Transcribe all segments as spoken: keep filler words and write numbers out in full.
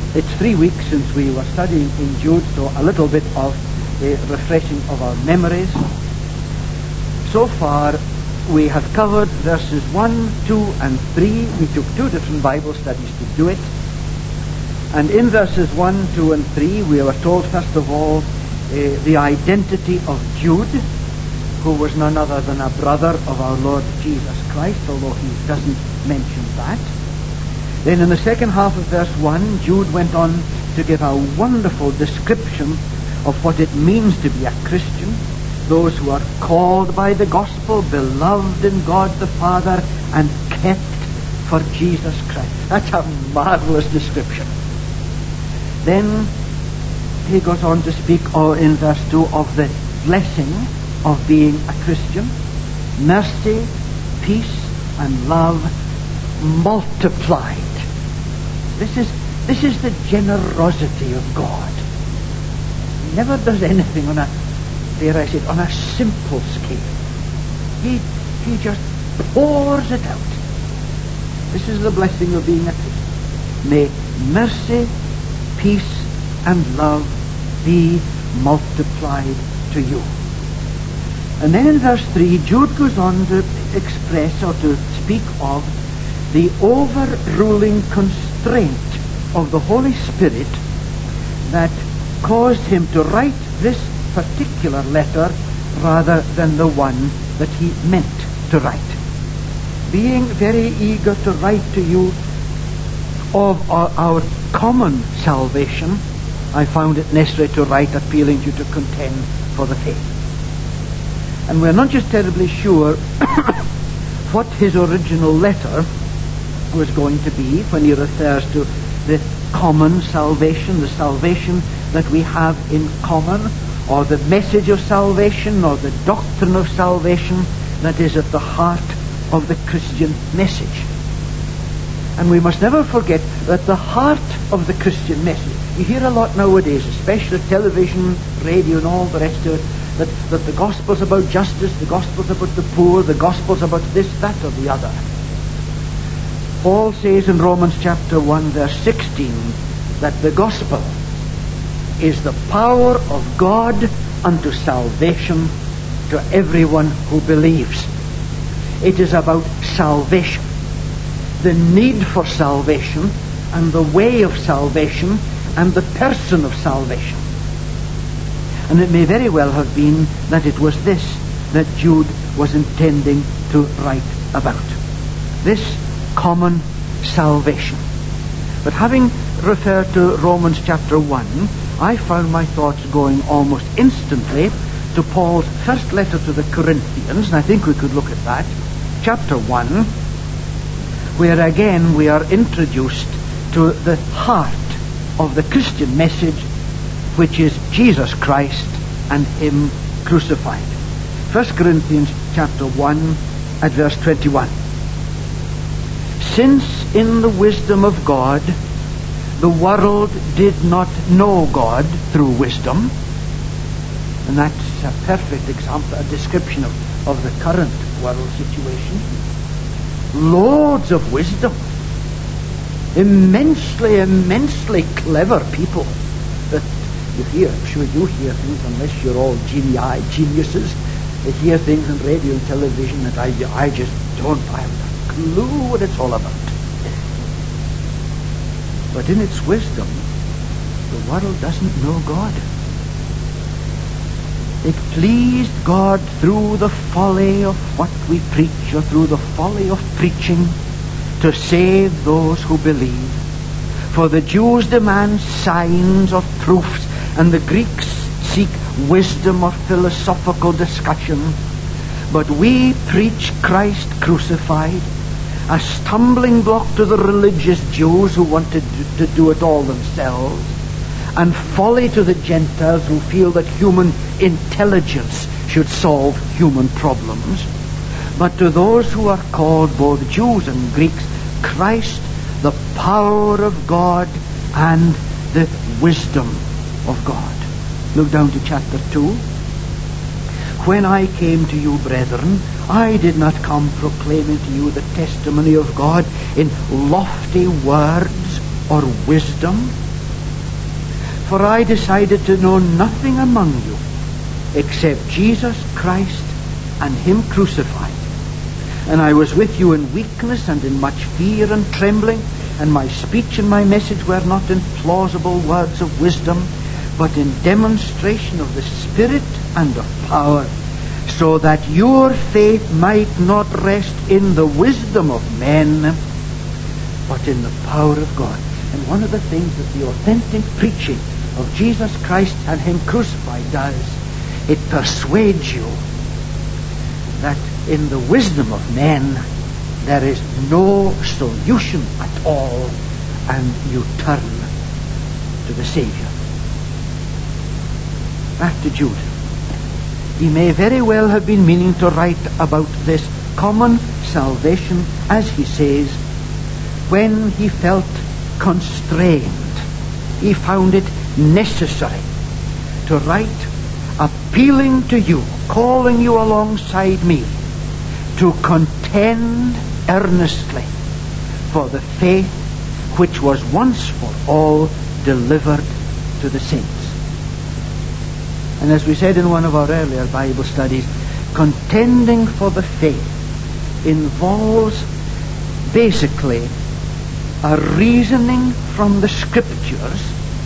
It's three weeks since we were studying in Jude, so a little bit of a refreshing of our memories. So far, we have covered verses one, two, and three. We took two different Bible studies to do it. And in verses one, two, and three, we were told, first of all, uh, the identity of Jude, who was none other than a brother of our Lord Jesus Christ, although he doesn't mention that. Then in the second half of verse one, Jude went on to give a wonderful description of what it means to be a Christian, those who are called by the gospel, beloved in God the Father, and kept for Jesus Christ. That's a marvelous description. Then he goes on to speak oh, in verse two of the blessing of being a Christian. Mercy, peace, and love multiplied. This is this is the generosity of God. He never does anything on a, dare I say, on a simple scale. He he just pours it out. This is the blessing of being a Christian. May mercy, peace, and love be multiplied to you. And then in verse three, Jude goes on to express or to speak of the overruling constraint of the Holy Spirit that caused him to write this particular letter rather than the one that he meant to write. Being very eager to write to you of our, our common salvation, I found it necessary to write appealing to you to contend for the faith. And we're not just terribly sure what his original letter was going to be when he refers to the common salvation, the salvation that we have in common, or the message of salvation, or the doctrine of salvation that is at the heart of the Christian message. And we must never forget that the heart of the Christian message, you hear a lot nowadays, especially television, radio, and all the rest of it, that, that the gospel's about justice, the gospel's about the poor, the gospel's about this, that, or the other. Paul says in Romans chapter one, verse sixteen, that the gospel is the power of God unto salvation to everyone who believes. It is about salvation, the need for salvation, and the way of salvation, and the person of salvation. And it may very well have been that it was this that Jude was intending to write about. This common salvation. But having referred to Romans chapter one, I found my thoughts going almost instantly to Paul's first letter to the Corinthians, and I think we could look at that, chapter one, where again we are introduced to the heart of the Christian message, which is Jesus Christ and Him crucified. First Corinthians chapter one at verse twenty-one. Since in the wisdom of God the world did not know God through wisdom, and that's a perfect example, a description of, of the current world situation. Loads of wisdom, immensely, immensely clever people that you hear. I'm sure you hear things, unless you're all genii, geniuses. You hear things on radio and television that I, I just don't I have a clue what it's all about. But in its wisdom, the world doesn't know God. It pleased God through the folly of what we preach, or through the folly of preaching, to save those who believe. For the Jews demand signs or proofs, and the Greeks seek wisdom or philosophical discussion. But we preach Christ crucified, a stumbling block to the religious Jews who wanted to do it all themselves, and folly to the Gentiles who feel that human intelligence should solve human problems. But to those who are called, both Jews and Greeks, Christ, the power of God and the wisdom of God. Look down to chapter two. When I came to you, brethren, I did not come proclaiming to you the testimony of God in lofty words or wisdom, For I decided to know nothing among you except Jesus Christ and him crucified. And I was with you in weakness and in much fear and trembling, and my speech and my message were not in plausible words of wisdom, but in demonstration of the Spirit and of power, so that your faith might not rest in the wisdom of men, but in the power of God. And one of the things that the authentic preaching of Jesus Christ and him crucified does, it persuades you that in the wisdom of men there is no solution at all, and you turn to the Savior. Back to Jude. He may very well have been meaning to write about this common salvation, as he says, when he felt constrained. He found it necessary to write, appealing to you, calling you alongside me, to contend earnestly for the faith which was once for all delivered to the saints. And as we said in one of our earlier Bible studies, contending for the faith involves basically a reasoning from the Scriptures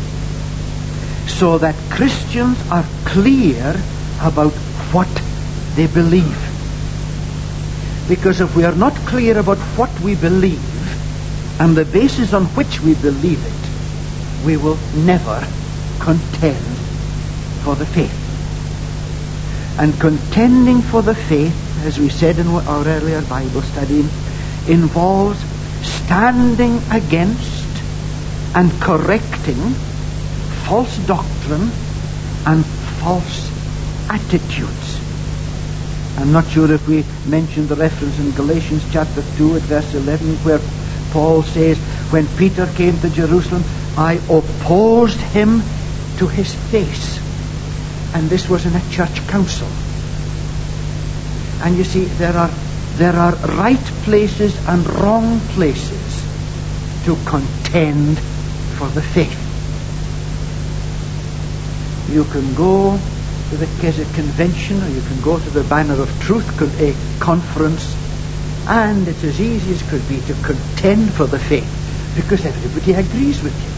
so that Christians are clear about what they believe. Because if we are not clear about what we believe and the basis on which we believe it, we will never contend for the faith. And contending for the faith, as we said in our earlier Bible study, involves standing against and correcting false doctrine and false attitudes. I'm not sure if we mentioned the reference in Galatians chapter two at verse eleven, where Paul says, when Peter came to Jerusalem, I opposed him to his face. And this was in a church council. And you see, there are there are right places and wrong places to contend for the faith. You can go to the Keswick Convention, or you can go to the Banner of Truth con- a conference, and it's as easy as could be to contend for the faith, because everybody agrees with you.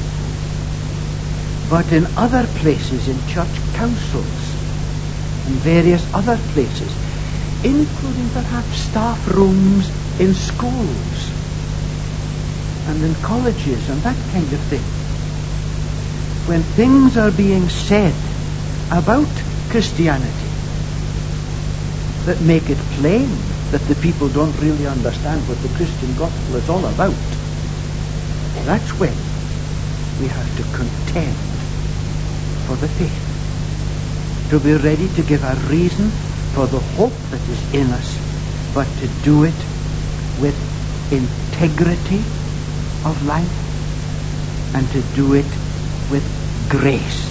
But in other places, in church councils, and various other places, including perhaps staff rooms in schools, and in colleges, and that kind of thing, when things are being said about Christianity that make it plain that the people don't really understand what the Christian gospel is all about, that's when we have to contend for the faith, to be ready to give a reason for the hope that is in us, but to do it with integrity of life, and to do it with grace.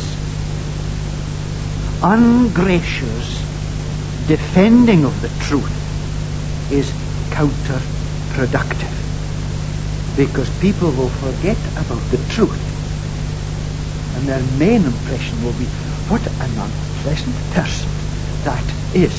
Ungracious defending of the truth is counterproductive, because people will forget about the truth, and their main impression will be, what an unpleasant person that is.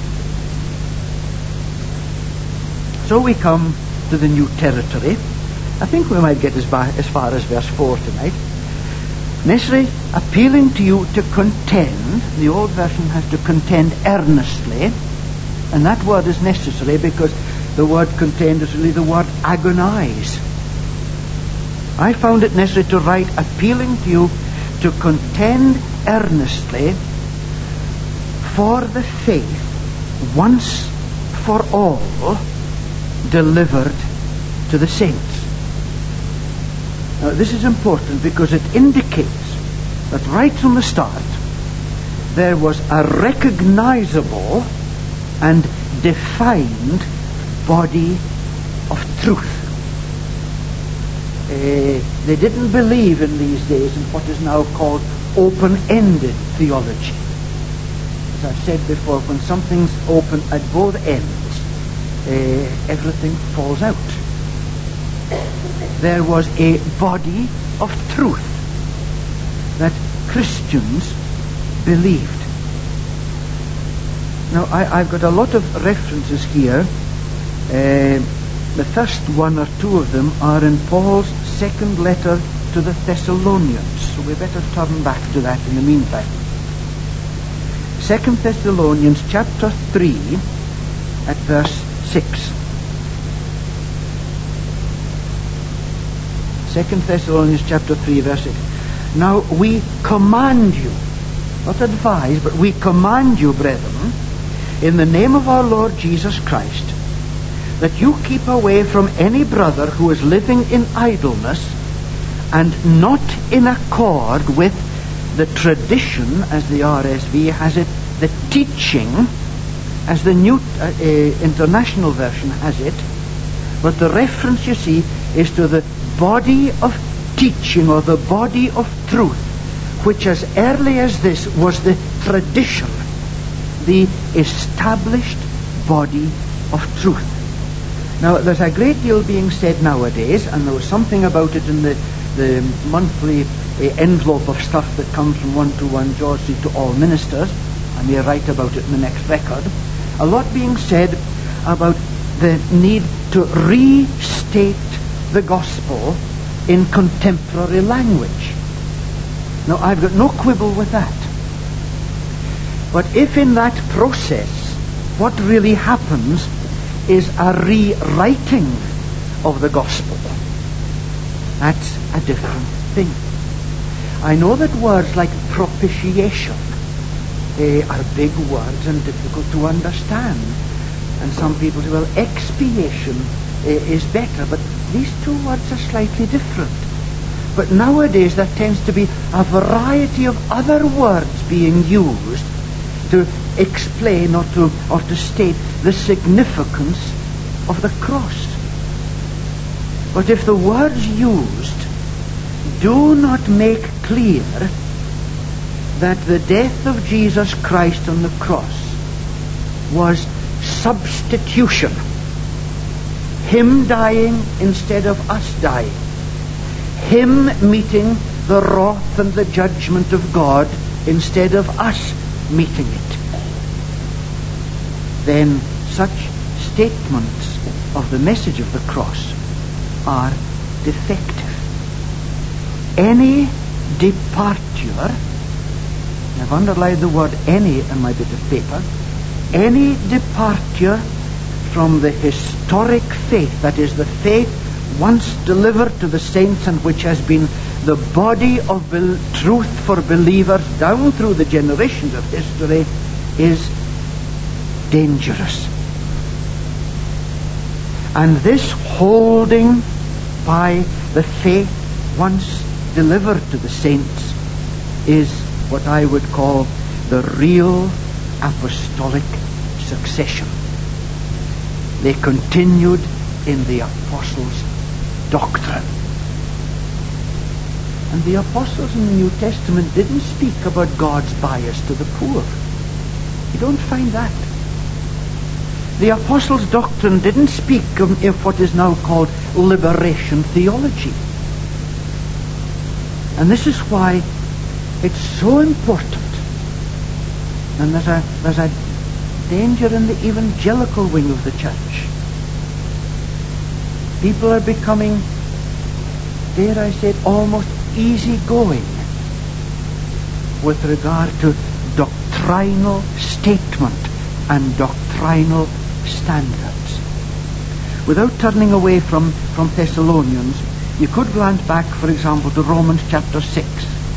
So we come to the new territory. I think we might get as far as, far as verse four tonight. Necessary, appealing to you to contend. The old version has to contend earnestly, and that word is necessary because the word contend is really the word agonize. I found it necessary to write, appealing to you to contend earnestly for the faith once for all delivered to the saints. Now, this is important because it indicates that right from the start there was a recognizable and defined body of truth. Uh, they didn't believe in these days in what is now called open-ended theology. As I've said before, when something's open at both ends, uh, everything falls out. There was a body of truth. that Christians believed. Now, I, I've got a lot of references here. Uh, the first one or two of them are in Paul's second letter to the Thessalonians, so we better turn back to that in the meantime. Second Thessalonians chapter three at verse six. Second Thessalonians chapter three verse six. Now we command you, not advise, but we command you, brethren, in the name of our Lord Jesus Christ, that you keep away from any brother who is living in idleness and not in accord with the tradition, as the R S V has it, the teaching, as the New uh, uh, International Version has it. But the reference, you see, is to the body of teaching, or the body of truth, which as early as this was the tradition, the established body of truth. Now, there's a great deal being said nowadays, and there was something about it in the, the monthly uh, envelope of stuff that comes from one to one George Street to all ministers. I may write about it in the next record. A lot being said about the need to restate the gospel in contemporary language. Now, I've got no quibble with that. But if in that process what really happens is a rewriting of the gospel, that's a different thing. I know that words like propitiation uh, are big words and difficult to understand. And some people say, well, expiation uh, is better, but these two words are slightly different. But nowadays there tends to be a variety of other words being used to explain or to, or to state the significance of the cross. But if the words used do not make clear that the death of Jesus Christ on the cross was substitution, Him dying instead of us dying, Him meeting the wrath and the judgment of God instead of us meeting it, then such statements of the message of the cross are defective. Any departure, I've underlined the word any in my bit of paper, any departure from the historic faith, that is the faith once delivered to the saints and which has been the body of be- truth for believers down through the generations of history, is dangerous. And this holding by the faith once delivered to the saints is what I would call the real apostolic succession. They continued in the apostles' doctrine. And the apostles in the New Testament didn't speak about God's bias to the poor. You don't find that. The apostles' doctrine didn't speak of, of what is now called liberation theology. And this is why it's so important. And there's a, there's a danger in the evangelical wing of the church. People are becoming, dare I say it, almost easygoing with regard to doctrinal statement and doctrinal standards. Without turning away from, from Thessalonians, you could glance back, for example, to Romans chapter six.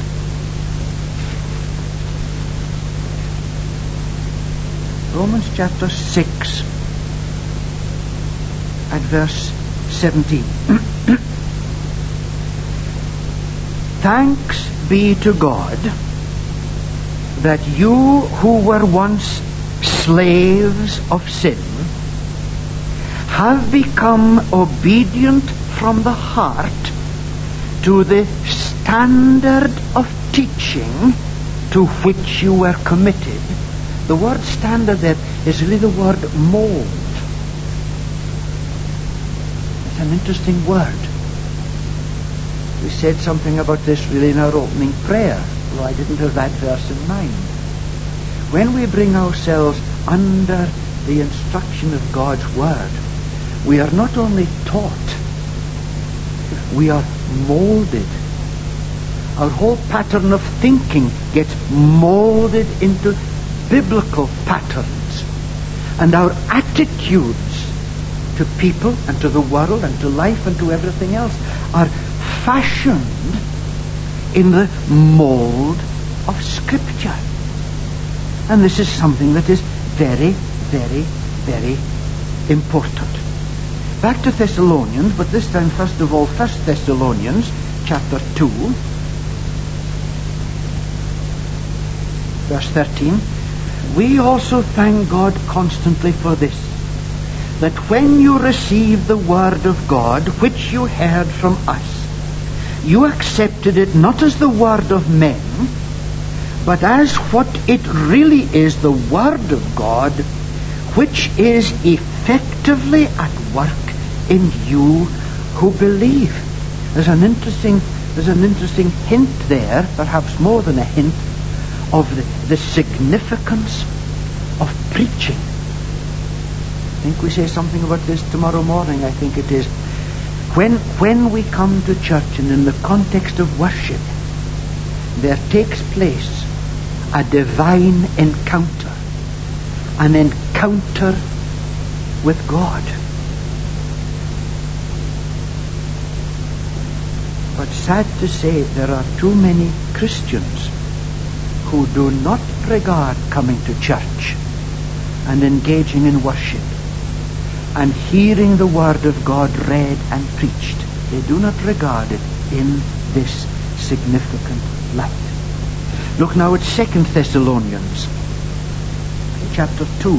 Romans chapter six at verse seventeen. Thanks be to God that you who were once slaves of sin have become obedient from the heart to the standard of teaching to which you were committed. The word standard there is really the word mold. It's an interesting word. We said something about this really in our opening prayer, although I didn't have that verse in mind. When we bring ourselves under the instruction of God's Word, we are not only taught, we are molded. Our whole pattern of thinking gets molded into biblical patterns. And our attitudes to people and to the world and to life and to everything else are fashioned in the mold of Scripture. And this is something that is very, very, very important. Back to Thessalonians, but this time first of all, First Thessalonians chapter two, verse thirteen. We also thank God constantly for this, that when you received the word of God, which you heard from us, you accepted it not as the word of men, but as what it really is, the word of God, which is effectively at work in you who believe. There's an interesting, there's an interesting hint there, perhaps more than a hint, of the, the significance of preaching. I think we say something about this tomorrow morning, I think it is. When, when we come to church and in the context of worship, there takes place a divine encounter, an encounter with God. But sad to say, there are too many Christians who do not regard coming to church and engaging in worship and hearing the Word of God read and preached. They do not regard it in this significant light. Look now at Second Thessalonians chapter two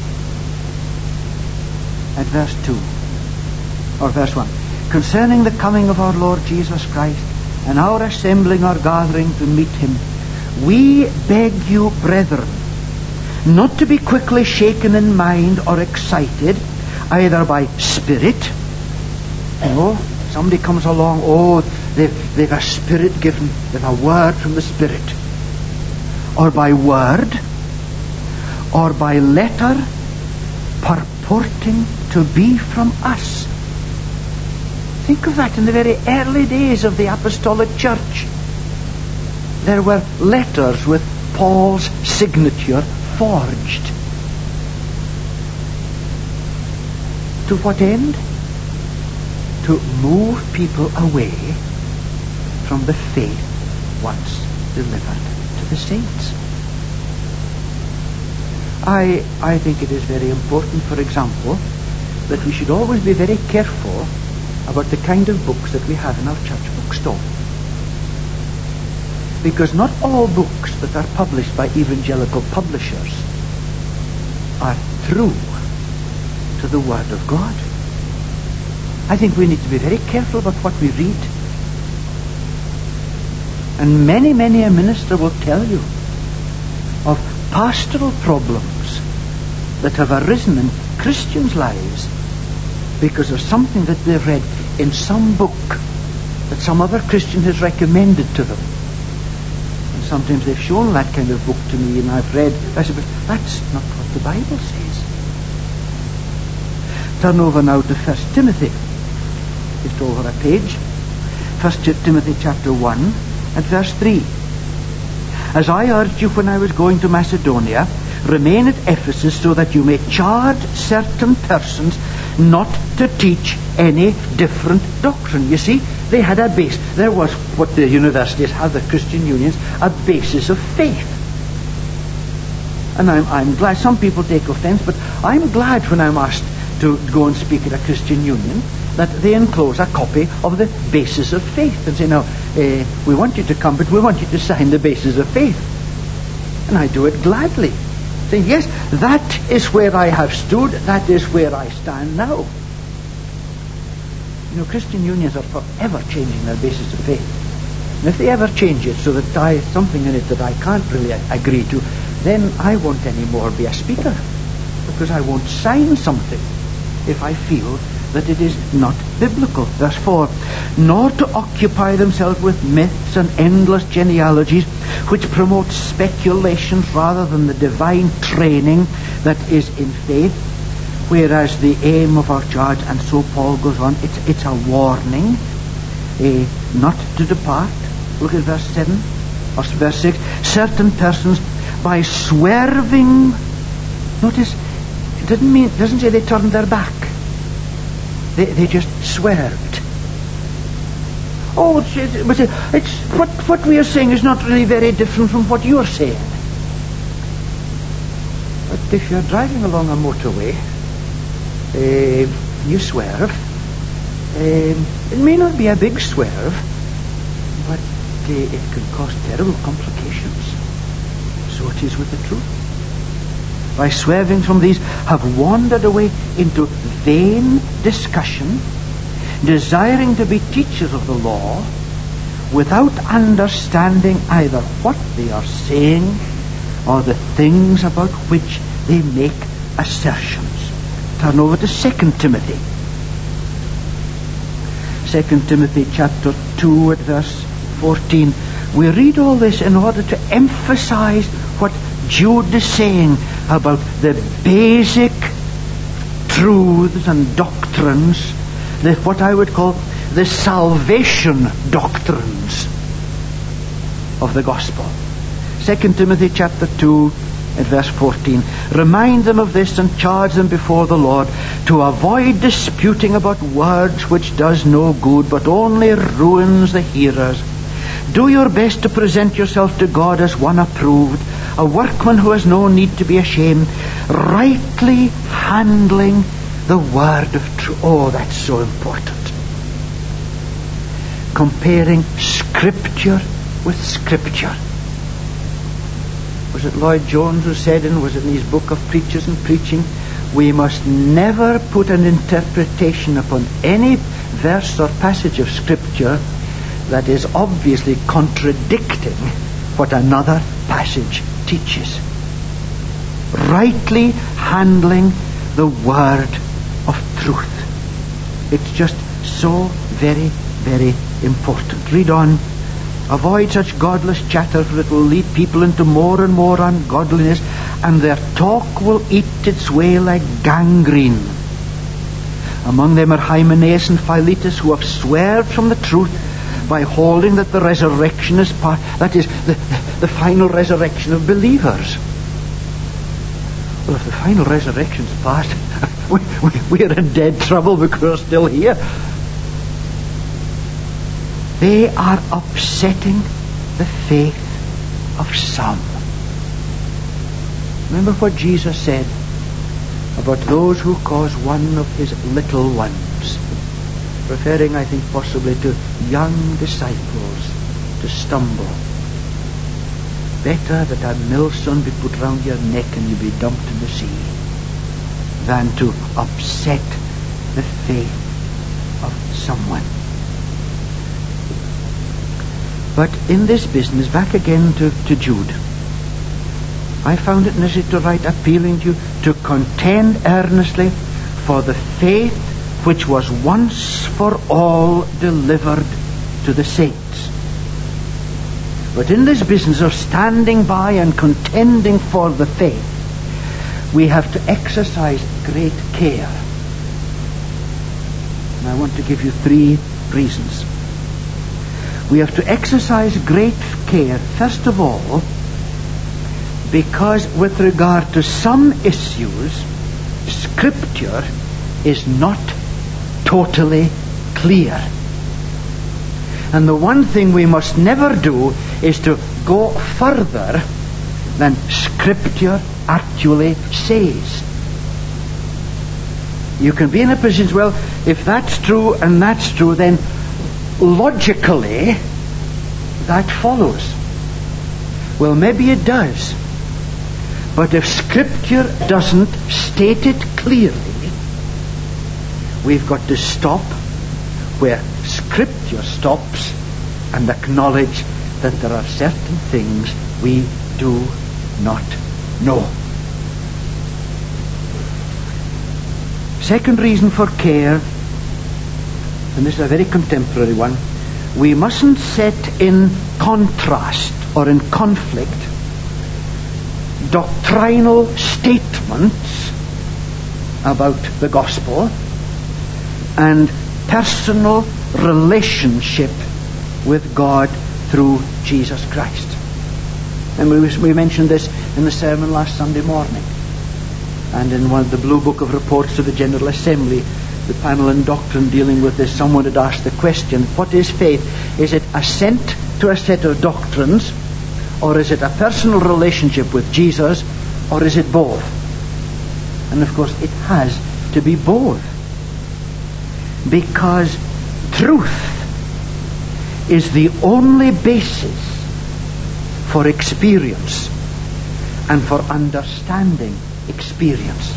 at verse two, or verse one. Concerning the coming of our Lord Jesus Christ and our assembling or gathering to meet him, we beg you, brethren, not to be quickly shaken in mind or excited, either by spirit. You know, somebody comes along, oh, they've, they've a spirit given, they've a word from the Spirit. Or by word, or by letter purporting to be from us. Think of that in the very early days of the Apostolic Church. There were letters with Paul's signature forged. To what end? To move people away from the faith once delivered to the saints. I, I think it is very important, for example, that we should always be very careful about the kind of books that we have in our church bookstore. Because not all books that are published by evangelical publishers are true to the Word of God. I think we need to be very careful about what we read. And many, many a minister will tell you of pastoral problems that have arisen in Christians' lives because of something that they've read in some book that some other Christian has recommended to them. And sometimes they've shown that kind of book to me and I've read, I said, but that's not what the Bible says. Turn over now to First Timothy. Just over a page. First Timothy chapter one and verse three. As I urged you when I was going to Macedonia, remain at Ephesus so that you may charge certain persons not to teach any different doctrine. You see, they had a base. There was what the universities have, the Christian unions, a basis of faith. And I'm, I'm glad, some people take offense, but I'm glad when I'm asked to go and speak at a Christian union that they enclose a copy of the basis of faith and say, now, uh, we want you to come, but we want you to sign the basis of faith. And I do it gladly. Saying, yes, that is where I have stood, that is where I stand now. You know, Christian unions are forever changing their basis of faith. And if they ever change it so that I something in it that I can't really agree to, then I won't anymore be a speaker, because I won't sign something if I feel that it is not biblical. Verse four, nor to occupy themselves with myths and endless genealogies which promote speculations rather than the divine training that is in faith. Whereas the aim of our charge, and so Paul goes on, it's, it's a warning, eh, not to depart. Look at verse seven, or verse six. Certain persons, by swerving, notice, it doesn't mean, it doesn't say they turned their back. They, they just swerved. Oh, it's, it's, it's what, what we are saying is not really very different from what you're saying. But if you're driving along a motorway, uh, you swerve. Um, it may not be a big swerve, but uh, it can cause terrible complications. So it is with the truth. By swerving from these, have wandered away into vain discussion, desiring to be teachers of the law, without understanding either what they are saying or the things about which they make assertions. Turn over to Second Timothy. Second Timothy chapter two at verse fourteen. We read all this in order to emphasize what Jude is saying about the basic truths and doctrines, the, what I would call the salvation doctrines of the gospel. Second Timothy chapter two at verse fourteen. Remind them of this and charge them before the Lord to avoid disputing about words which does no good but only ruins the hearers. Do your best to present yourself to God as one approved, a workman who has no need to be ashamed, rightly handling the word of truth. Oh, that's so important. Comparing Scripture with Scripture. Was it Lloyd Jones who said, and was it in his book of Preachers and Preaching, we must never put an interpretation upon any verse or passage of Scripture that is obviously contradicting what another passage teaches. Rightly handling the word of truth. It's just so very, very important. Read on. Avoid such godless chatter, for it will lead people into more and more ungodliness, and their talk will eat its way like gangrene. Among them are Hymenaeus and Philetus, who have swerved from the truth by holding that the resurrection is part, that is, the, the final resurrection of believers. Well, if the final resurrection is past, we, we, we're in dead trouble because we're still here. They are upsetting the faith of some. Remember what Jesus said about those who cause one of his little ones, referring, I think, possibly to young disciples, to stumble. Better that a millstone be put round your neck and you be dumped in the sea than to upset the faith of someone. But in this business, back again to, to Jude, I found it necessary to write appealing to you to contend earnestly for the faith which was once for all delivered to the saints. But in this business of standing by and contending for the faith, we have to exercise great care. And I want to give you three reasons. We have to exercise great care, first of all, because with regard to some issues, Scripture is not totally clear. And the one thing we must never do is to go further than Scripture actually says. You can be in a position, well, if that's true and that's true, then logically that follows. Well, maybe it does. But if Scripture doesn't state it clearly, we've got to stop where Scripture stops and acknowledge that there are certain things we do not know. Second reason for care and this is a very contemporary one, we mustn't set in contrast or in conflict doctrinal statements about the gospel and personal relationship with God through Jesus Christ. And we, we mentioned this in the sermon last Sunday morning. And in one of the Blue Book of Reports to the General Assembly, the panel on doctrine dealing with this, someone had asked the question, what is faith? Is it assent to a set of doctrines, or is it a personal relationship with Jesus, or is it both? And of course it has to be both. Because truth is the only basis for experience and for understanding experience.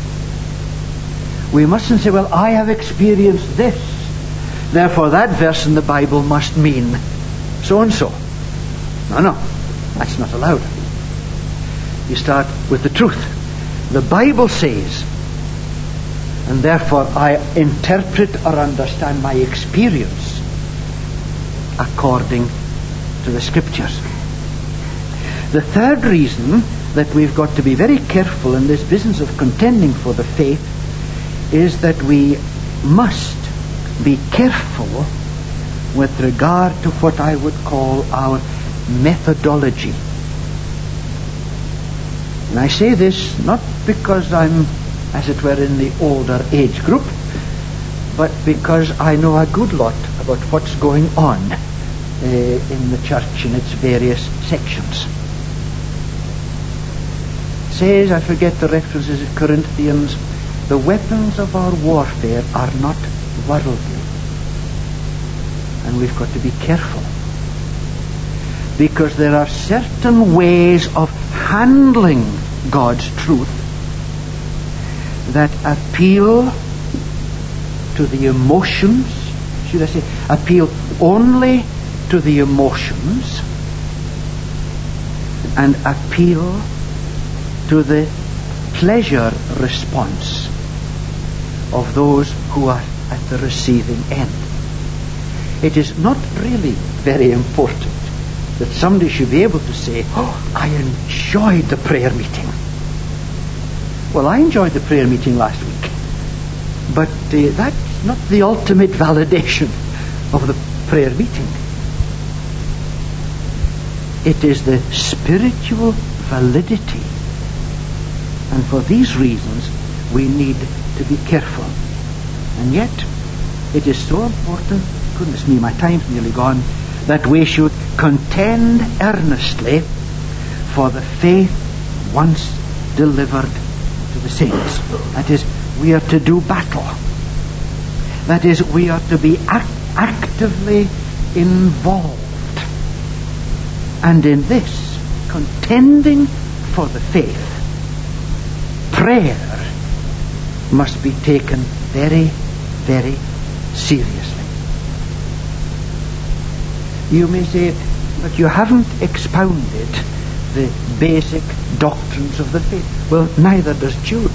We mustn't say, well, I have experienced this, therefore that verse in the Bible must mean so and so. No, no, that's not allowed. You start with the truth. The Bible says, and therefore I interpret or understand my experience according to the Scriptures. The third reason that we've got to be very careful in this business of contending for the faith is that we must be careful with regard to what I would call our methodology. And I say this not because I'm, as it were, in the older age group, but because I know a good lot about what's going on uh, in the church in its various sections. It says, I forget the references of Corinthians, the weapons of our warfare are not worldly. And we've got to be careful, because there are certain ways of handling God's truth that appeal to the emotions, should I say, appeal only to the emotions and appeal to the pleasure response of those who are at the receiving end. It is not really very important that somebody should be able to say, oh, I enjoyed the prayer meeting. Well, I enjoyed the prayer meeting last week, but uh, that's not the ultimate validation of the prayer meeting. It is the spiritual validity. And for these reasons, we need to be careful. And yet, it is so important, goodness me, my time's nearly gone, that we should contend earnestly for the faith once delivered to the saints. That is, we are to do battle. That is, we are to be act- actively involved. And in this, contending for the faith, prayer must be taken very, very seriously. You may say, but you haven't expounded the basic doctrines of the faith. Well, neither does Jude.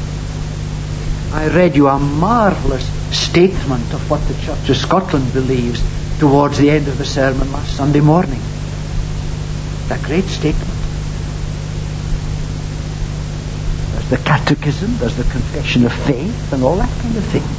I read you a marvellous statement of what the Church of Scotland believes towards the end of the sermon last Sunday morning. A great statement. There's the catechism, there's the confession of faith, and all that kind of thing.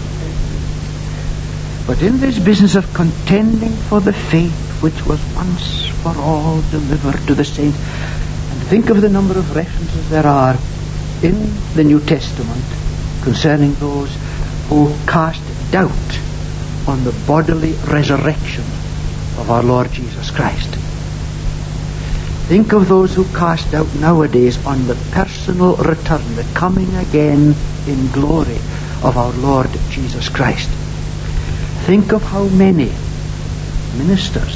But in this business of contending for the faith which was once for all delivered to the saints, and think of the number of references there are in the New Testament concerning those who cast doubt on the bodily resurrection of our Lord Jesus Christ. Think of those who cast doubt nowadays on the personal return, the coming again in glory of our Lord Jesus Christ. Think of how many ministers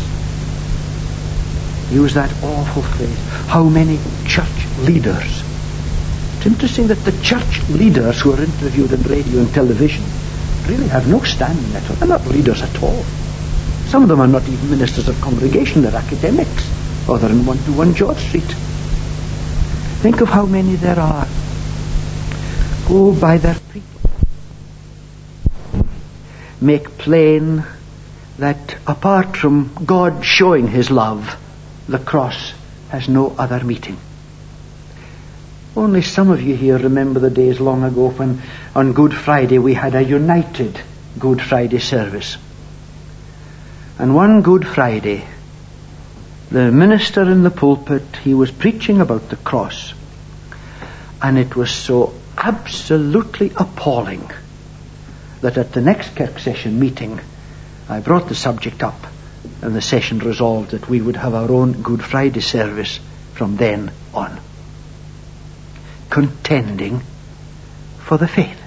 use that awful phrase, how many church leaders. It's interesting that the church leaders who are interviewed on radio and television really have no standing at all. They're not leaders at all. Some of them are not even ministers of congregation, they're academics, or they're in one to one George Street. Think of how many there are who by their people make plain that apart from God showing his love, the cross has no other meaning. Only some of you here remember the days long ago when on Good Friday we had a united Good Friday service. And one Good Friday, the minister in the pulpit, he was preaching about the cross. And it was so absolutely appalling that at the next Kirk session meeting, I brought the subject up, and the session resolved that we would have our own Good Friday service from then on. Contending for the faith.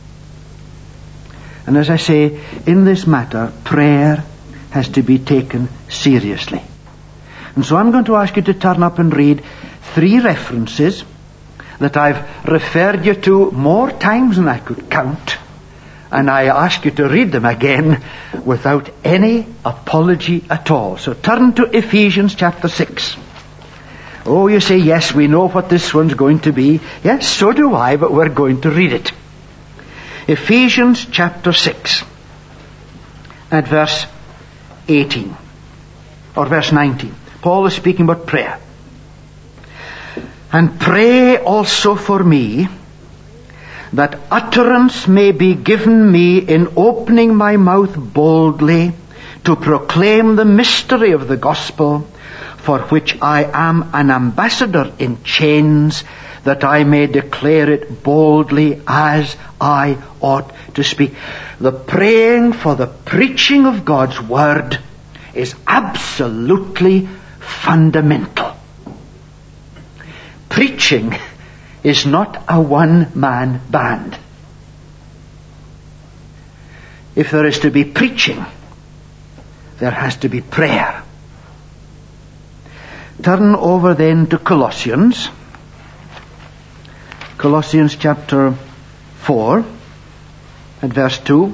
And as I say, in this matter, prayer has to be taken seriously. And so I'm going to ask you to turn up and read three references that I've referred you to more times than I could count. And I ask you to read them again without any apology at all. So turn to Ephesians chapter six. Oh, you say, yes, we know what this one's going to be. Yes, so do I, but we're going to read it. Ephesians chapter six, at verse eighteen, or verse nineteen. Paul is speaking about prayer. And pray also for me, that utterance may be given me in opening my mouth boldly to proclaim the mystery of the gospel, for which I am an ambassador in chains, that I may declare it boldly as I ought to speak. The praying for the preaching of God's word is absolutely fundamental. Preaching is not a one-man band. If there is to be preaching, there has to be prayer. Turn over then to Colossians. Colossians chapter four, at verse two.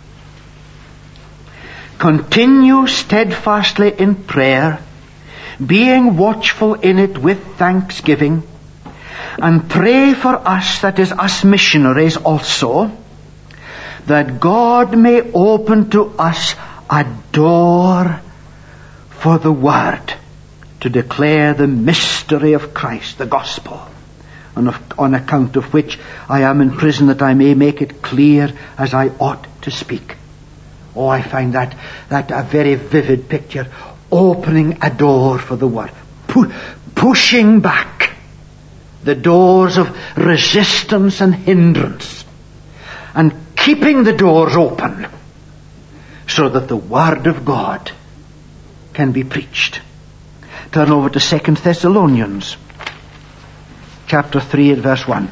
Continue steadfastly in prayer, being watchful in it with thanksgiving, and pray for us, that is, us missionaries also, that God may open to us a door for the word, to declare the mystery of Christ, the gospel, on, of, on account of which I am in prison, that I may make it clear as I ought to speak. Oh, I find that, that a very vivid picture. Opening a door for the word. Pu- pushing back the doors of resistance and hindrance, and keeping the doors open so that the word of God can be preached. Turn over to Second Thessalonians chapter three at verse one.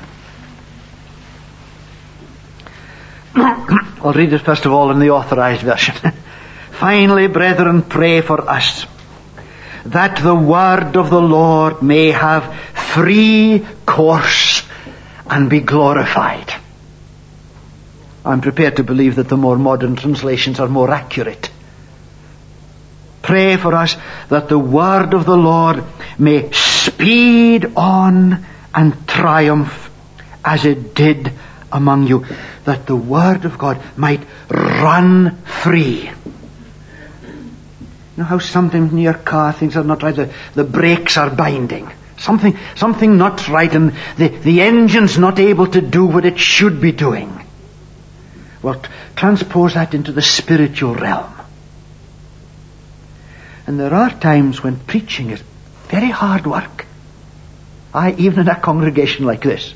I'll read it first of all in the authorized version. Finally, brethren, pray for us, that the word of the Lord may have free course and be glorified. I'm prepared to believe that the more modern translations are more accurate. Pray for us that the word of the Lord may speed on and triumph as it did among you, that the word of God might run free. You know how sometimes in your car things are not right, the, the brakes are binding. Something something not right, and the, the engine's not able to do what it should be doing. Well, transpose that into the spiritual realm. And there are times when preaching is very hard work. I, even in a congregation like this.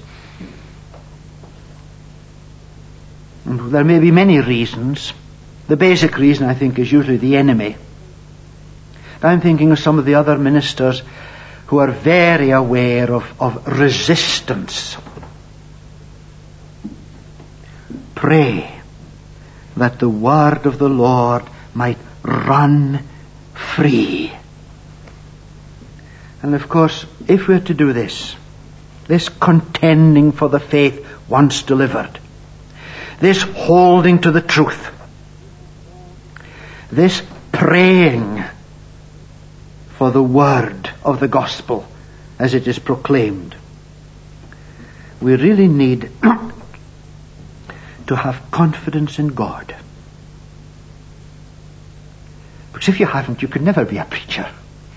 And there may be many reasons. The basic reason, I think, is usually the enemy. I'm thinking of some of the other ministers who are very aware of, of resistance. Pray that the word of the Lord might run free. And of course, if we're to do this, this contending for the faith once delivered, this holding to the truth, this praying for the word of the gospel as it is proclaimed, we really need to have confidence in God Because if you haven't, you could never be a preacher.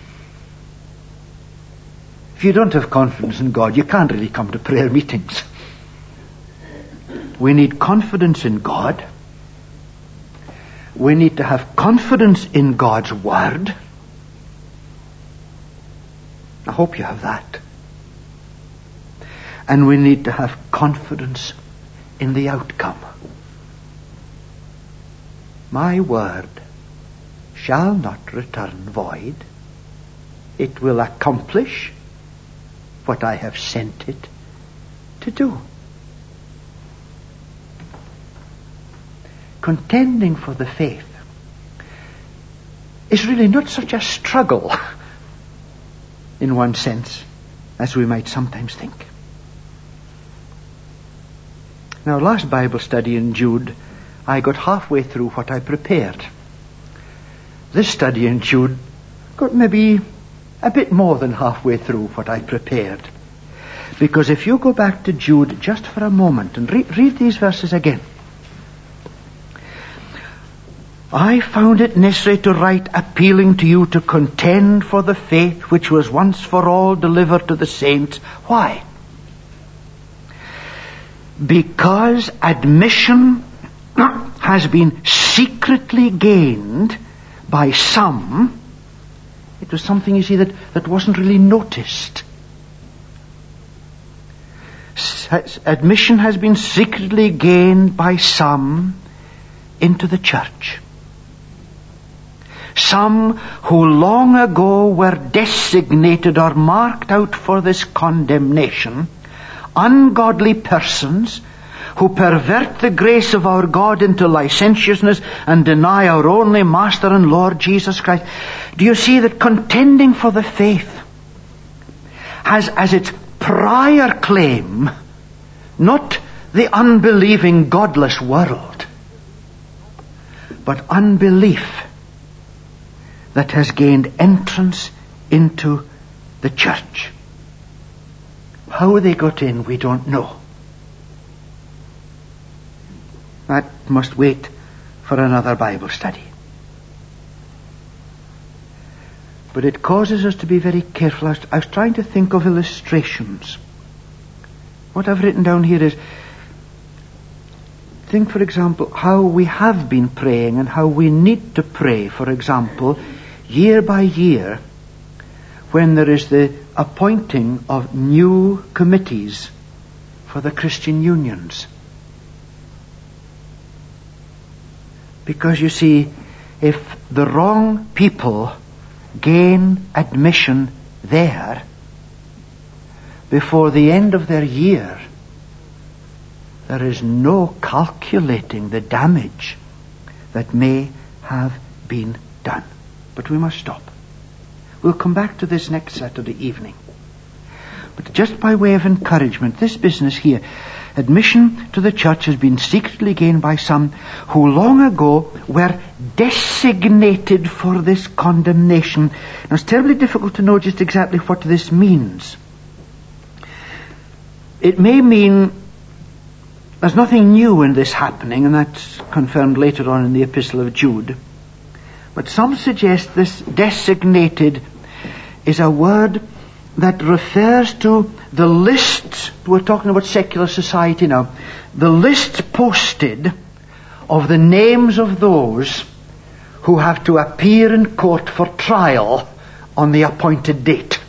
If you don't have confidence in God, you can't really come to prayer meetings. We need confidence in God. We need to have confidence in God's Word. I hope you have that. And we need to have confidence in the outcome. My word shall not return void. It will accomplish what I have sent it to do. Contending for the faith is really not such a struggle, in one sense, as we might sometimes think. Now, last Bible study in Jude, I got halfway through what I prepared. This study in Jude got maybe a bit more than halfway through what I prepared. Because if you go back to Jude just for a moment and re- read these verses again. I found it necessary to write appealing to you to contend for the faith which was once for all delivered to the saints. Why? Because admission has been secretly gained by some. It was something, you see, that, that wasn't really noticed. S- admission has been secretly gained by some into the church. Some who long ago were designated or marked out for this condemnation, ungodly persons who pervert the grace of our God into licentiousness and deny our only Master and Lord Jesus Christ. Do you see that contending for the faith has as its prior claim not the unbelieving, godless world, but unbelief that has gained entrance into the church? How they got in, we don't know. That must wait for another Bible study. But it causes us to be very careful. I was, I was trying to think of illustrations. What I've written down here is, think, for example, how we have been praying and how we need to pray, for example, year by year, when there is the appointing of new committees for the Christian unions. Because you see, if the wrong people gain admission there before the end of their year, there is no calculating the damage that may have been done. But we must stop. We'll come back to this next Saturday evening. But just by way of encouragement, this business here, admission to the church has been secretly gained by some who long ago were designated for this condemnation. Now, it's terribly difficult to know just exactly what this means. It may mean there's nothing new in this happening, and that's confirmed later on in the Epistle of Jude. But some suggest this designated is a word that refers to the lists. We're talking about secular society now. The lists posted of the names of those who have to appear in court for trial on the appointed date.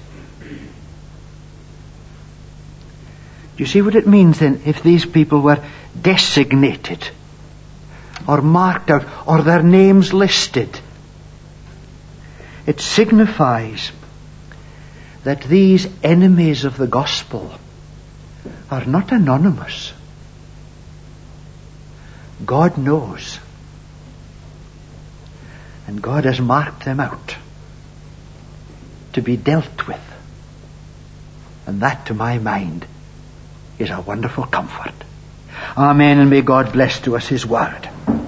Do you see what it means then if these people were designated or marked out or their names listed? It signifies that these enemies of the gospel are not anonymous. God knows. And God has marked them out to be dealt with. And that, to my mind, is a wonderful comfort. Amen, and may God bless to us His word.